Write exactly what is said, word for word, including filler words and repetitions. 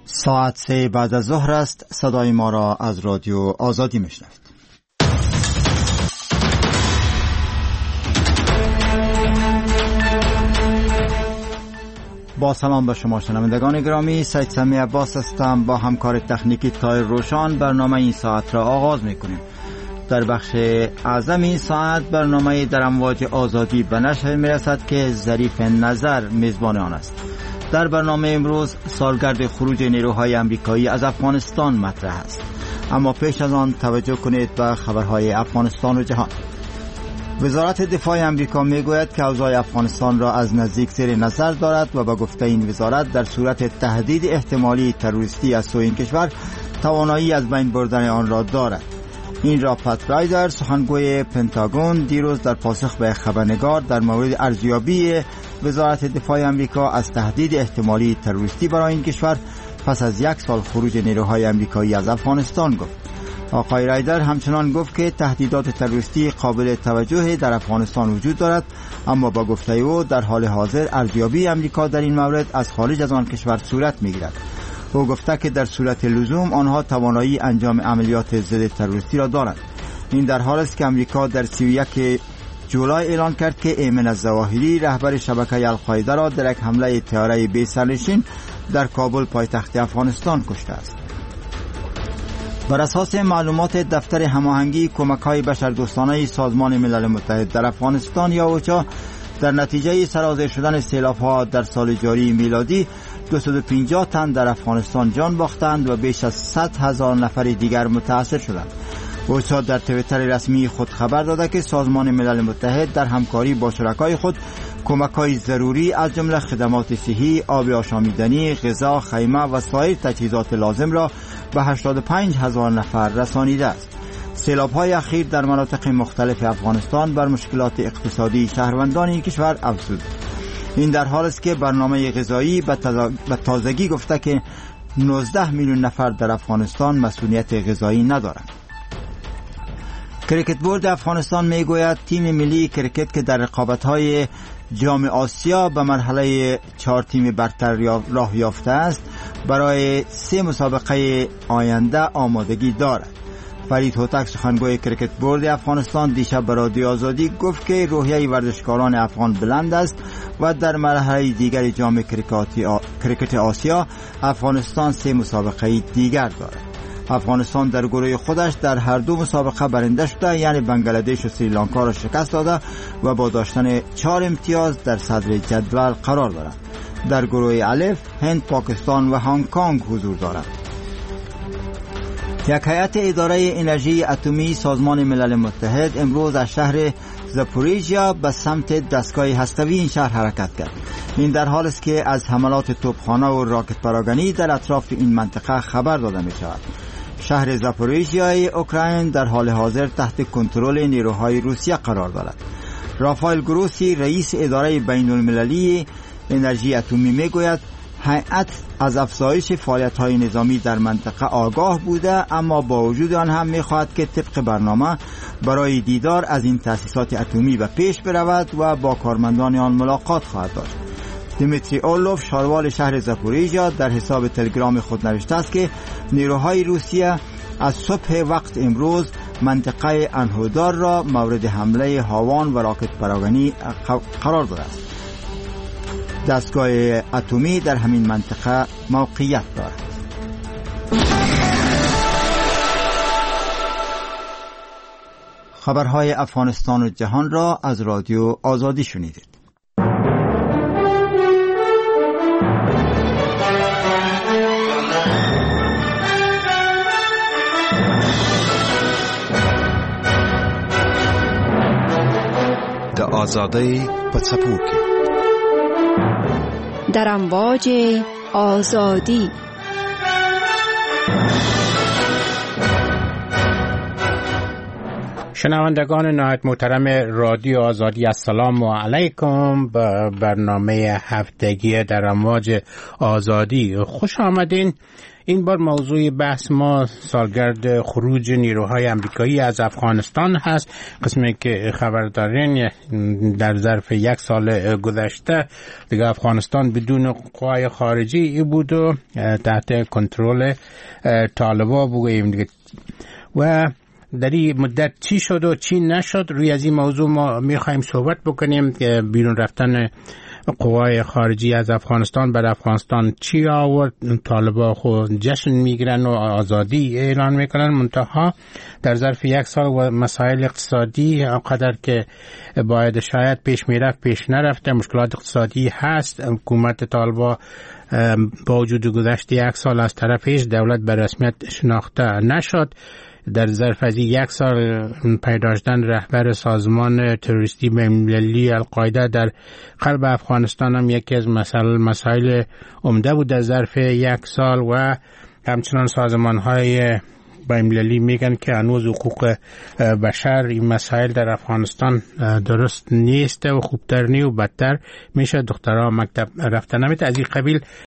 ساعت سه بعد از ظهر است. صدای ما را از رادیو آزادی میشنوید. با سلام به شما شنوندگان گرامی، سید سمی عباس هستم. با همکار تکنیکی تایر روشان برنامه این ساعت را آغاز میکنیم. در بخش اعظم این ساعت برنامه در امواج آزادی به نشر میرسد که ظریف نظر میزبان آن است. در برنامه امروز سالگرد خروج نیروهای امریکایی از افغانستان مطرح است، اما پیش از آن توجه کنید به خبرهای افغانستان و جهان. وزارت دفاع امریکا میگوید که اوضاع افغانستان را از نزدیک زیر نظر دارد و به گفته این وزارت در صورت تهدید احتمالی تروریستی از سوی این کشور توانایی از بین بردن آن را دارد. این را پات رایدر، سخنگوی پنتاگون، دیروز در پاسخ به خبرنگار در مورد ارزیابی وزارت دفاع امریکا از تهدید احتمالی تروریستی برای این کشور پس از یک سال خروج نیروهای امریکایی از افغانستان گفت. آقای رایدر همچنان گفت که تهدیدات تروریستی قابل توجه در افغانستان وجود دارد، اما با گفته او در حال حاضر ارزیابی امریکا در این مورد از خارج از آن کشور صورت می‌گیرد. او گفته که در صورت لزوم آنها توانایی انجام عملیات ضد تروریستی را دارند. این در حالی است که امریکا در سی و یک جولای اعلان کرد که ایمن الظواهری، رهبر شبکه القاعده، را در یک حمله طیاره بی سرنشین در کابل پایتخت افغانستان کشته است. بر اساس معلومات دفتر هماهنگی کمک‌های بشردوستانه سازمان ملل متحد در افغانستان یا اوچا، در نتیجه سرازیر شدن سیلاب‌ها در سال جاری میلادی دویست و پنجاه تن در افغانستان جان باختند و بیش از صد هزار نفر دیگر متاثر شدند. اوچا در توییتر رسمی خود خبر داده که سازمان ملل متحد در همکاری با شرکای خود کمک‌های ضروری از جمله خدمات صحی، آب آشامیدنی، غذا، خیمه و سایر تجهیزات لازم را به هشتاد و پنج هزار نفر رسانیده است. سیلاب‌های اخیر در مناطق مختلف افغانستان بر مشکلات اقتصادی شهروندان این کشور افزود. این در حالی است که برنامه غذایی به تازگی گفته که نوزده میلیون نفر در افغانستان مسئولیت غذایی ندارند. کریکت بورد افغانستان میگوید تیم ملی کریکت که در رقابت‌های جام آسیا به مرحله چهار تیم برتر راه یافته است، برای سه مسابقه آینده آمادگی دارد. فرید هوتک، سخنگوی کریکت بورد افغانستان، دیشب به رادیو آزادی گفت که روحیه ورزشکاران افغان بلند است و در مرحله دیگر جام کریکت آسیا افغانستان سه مسابقه دیگر دارد. افغانستان در گروه خودش در هر دو مسابقه برنده شده، یعنی بنگلادش و سریلانکا را شکست داده و با داشتن چهار امتیاز در صدر جدول قرار دارد. در گروه الف هند، پاکستان و هنگ کنگ حضور دارند. یک هیئت اداره انرژی اتمی سازمان ملل متحد امروز از شهر زاپوریژیا به سمت دستگاه هسته‌ای این شهر حرکت کرد. این در حالی است که از حملات توپخانه و راکت پراگنی در اطراف این منطقه خبر داده می شود. شهر زاپوریژیای اوکراین در حال حاضر تحت کنترل نیروهای روسیه قرار دارد. رافائل گروسی، رئیس اداره بین المللی انرژی اتمی میگوید هیئت از افزایش فعالیت‌های نظامی در منطقه آگاه بوده، اما با وجود آن هم می‌خواهد که طبق برنامه برای دیدار از این تأسیسات اتمی به پیش برود و با کارمندان آن ملاقات خواهد داشت. دیمیتری اولوف، شاروال شهر زاپوریژیا، در حساب تلگرام خود نوشته است که نیروهای روسیه از صبح وقت امروز منطقه انهودار را مورد حمله هاوان و راکت پراگنی قرار داده است. دستگاه اتمی در همین منطقه موقعیت دارد. خبرهای افغانستان و جهان را از رادیو آزادی شنیدید. د آزادی په څپو کې در امواج آزادی. شنوندگان نهایت محترم رادیو آزادی، السلام علیکم. به برنامه هفتگی در امواج آزادی خوش آمدین. این بار موضوع بحث ما سالگرد خروج نیروهای امریکایی از افغانستان هست. قسمی که خبر دارین در ظرف یک سال گذشته دیگه افغانستان بدون قوای خارجی بود و تحت کنترل طالبان بگوییم دیگه. و در این مدت چی شد و چی نشد، روی از این موضوع ما میخوایم صحبت بکنیم که بیرون رفتن قوای خارجی از افغانستان بر افغانستان چی آورد. طالبان خود جشن میگیرن و آزادی اعلان میکنن، منتها در ظرف یک سال و مسائل اقتصادی قدر که باید شاید پیش میرفت پیش نرفته. مشکلات اقتصادی هست. حکومت طالبان با وجود گذشت یک سال از طرفش دولت به رسمیت شناخته نشد. در ظرف از یک سال پیدا شدن رهبر سازمان تروریستی بین‌المللی القاعده در قلب افغانستان هم یکی از مسائل مسائل عمده بود در ظرف یک سال. و همچنان سازمان های بین‌المللی میگن که هنوز حقوق بشر این مسائل در افغانستان درست نیست و خوبتر نی و بدتر میشه. دخترها مکتب رفتن نمیت. از این قبیل